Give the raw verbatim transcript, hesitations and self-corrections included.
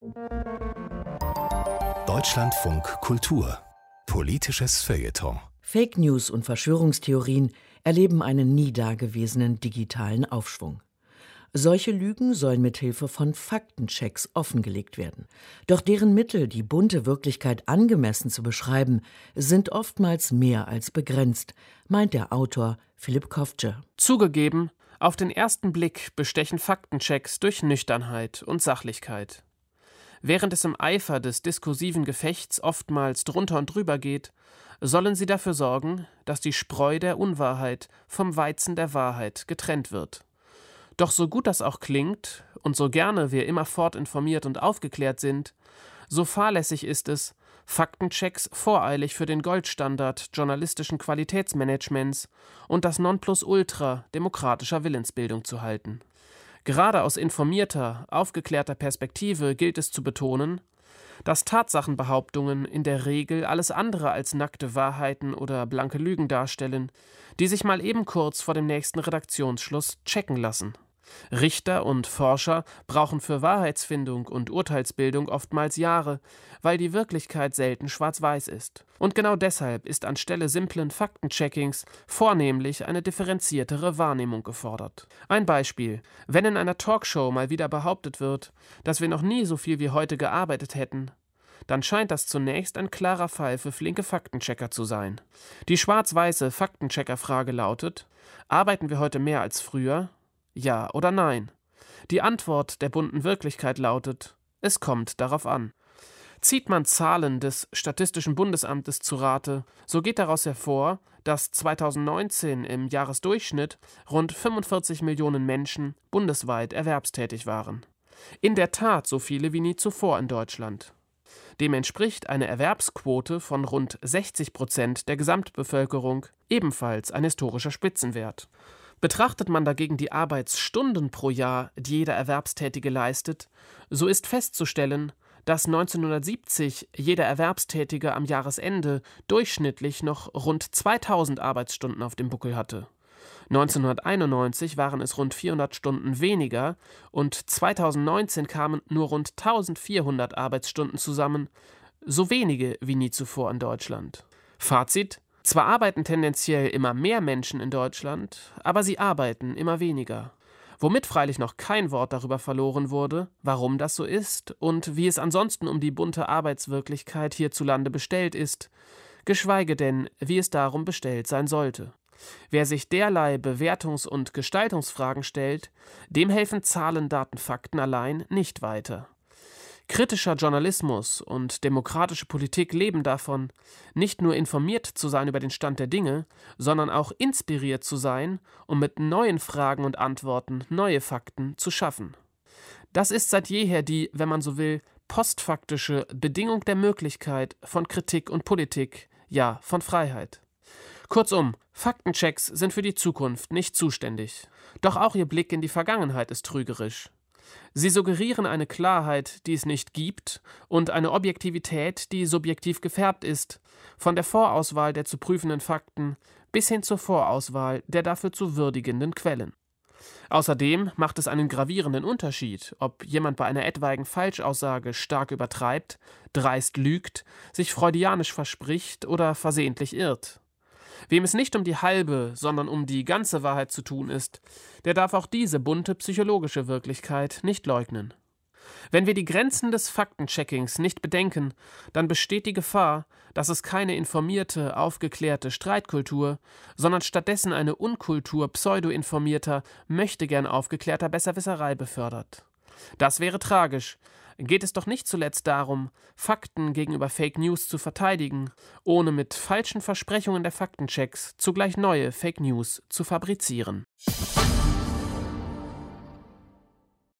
Deutschlandfunk Kultur. Politisches Feuilleton. Fake News und Verschwörungstheorien erleben einen nie dagewesenen digitalen Aufschwung. Solche Lügen sollen mithilfe von Faktenchecks offengelegt werden. Doch deren Mittel, die bunte Wirklichkeit angemessen zu beschreiben, sind oftmals mehr als begrenzt, meint der Autor Philipp Kofce. Zugegeben, auf den ersten Blick bestechen Faktenchecks durch Nüchternheit und Sachlichkeit. Während es im Eifer des diskursiven Gefechts oftmals drunter und drüber geht, sollen sie dafür sorgen, dass die Spreu der Unwahrheit vom Weizen der Wahrheit getrennt wird. Doch so gut das auch klingt und so gerne wir immerfort informiert und aufgeklärt sind, so fahrlässig ist es, Faktenchecks voreilig für den Goldstandard journalistischen Qualitätsmanagements und das Nonplusultra demokratischer Willensbildung zu halten. Gerade aus informierter, aufgeklärter Perspektive gilt es zu betonen, dass Tatsachenbehauptungen in der Regel alles andere als nackte Wahrheiten oder blanke Lügen darstellen, die sich mal eben kurz vor dem nächsten Redaktionsschluss checken lassen. Richter und Forscher brauchen für Wahrheitsfindung und Urteilsbildung oftmals Jahre, weil die Wirklichkeit selten schwarz-weiß ist. Und genau deshalb ist anstelle simplen Faktencheckings vornehmlich eine differenziertere Wahrnehmung gefordert. Ein Beispiel: Wenn in einer Talkshow mal wieder behauptet wird, dass wir noch nie so viel wie heute gearbeitet hätten, dann scheint das zunächst ein klarer Fall für flinke Faktenchecker zu sein. Die schwarz-weiße Faktenchecker-Frage lautet: Arbeiten wir heute mehr als früher? Ja oder nein? Die Antwort der bunten Wirklichkeit lautet: Es kommt darauf an. Zieht man Zahlen des Statistischen Bundesamtes zu Rate, so geht daraus hervor, dass zweitausendneunzehn im Jahresdurchschnitt rund fünfundvierzig Millionen Menschen bundesweit erwerbstätig waren. In der Tat so viele wie nie zuvor in Deutschland. Dem entspricht eine Erwerbsquote von rund sechzig Prozent der Gesamtbevölkerung, ebenfalls ein historischer Spitzenwert. Betrachtet man dagegen die Arbeitsstunden pro Jahr, die jeder Erwerbstätige leistet, so ist festzustellen, dass neunzehnhundertsiebzig jeder Erwerbstätige am Jahresende durchschnittlich noch rund zweitausend Arbeitsstunden auf dem Buckel hatte. neunzehnhunderteinundneunzig waren es rund vierhundert Stunden weniger und zweitausendneunzehn kamen nur rund eintausendvierhundert Arbeitsstunden zusammen, so wenige wie nie zuvor in Deutschland. Fazit: Zwar arbeiten tendenziell immer mehr Menschen in Deutschland, aber sie arbeiten immer weniger. Womit freilich noch kein Wort darüber verloren wurde, warum das so ist und wie es ansonsten um die bunte Arbeitswirklichkeit hierzulande bestellt ist, geschweige denn, wie es darum bestellt sein sollte. Wer sich derlei Bewertungs- und Gestaltungsfragen stellt, dem helfen Zahlen, Daten, Fakten allein nicht weiter. Kritischer Journalismus und demokratische Politik leben davon, nicht nur informiert zu sein über den Stand der Dinge, sondern auch inspiriert zu sein, um mit neuen Fragen und Antworten neue Fakten zu schaffen. Das ist seit jeher die, wenn man so will, postfaktische Bedingung der Möglichkeit von Kritik und Politik, ja, von Freiheit. Kurzum, Faktenchecks sind für die Zukunft nicht zuständig. Doch auch ihr Blick in die Vergangenheit ist trügerisch. Sie suggerieren eine Klarheit, die es nicht gibt, und eine Objektivität, die subjektiv gefärbt ist, von der Vorauswahl der zu prüfenden Fakten bis hin zur Vorauswahl der dafür zu würdigenden Quellen. Außerdem macht es einen gravierenden Unterschied, ob jemand bei einer etwaigen Falschaussage stark übertreibt, dreist lügt, sich freudianisch verspricht oder versehentlich irrt. Wem es nicht um die halbe, sondern um die ganze Wahrheit zu tun ist, der darf auch diese bunte psychologische Wirklichkeit nicht leugnen. Wenn wir die Grenzen des Faktencheckings nicht bedenken, dann besteht die Gefahr, dass es keine informierte, aufgeklärte Streitkultur, sondern stattdessen eine Unkultur pseudo-informierter, möchtegern aufgeklärter Besserwisserei befördert. Das wäre tragisch. Geht es doch nicht zuletzt darum, Fakten gegenüber Fake News zu verteidigen, ohne mit falschen Versprechungen der Faktenchecks zugleich neue Fake News zu fabrizieren.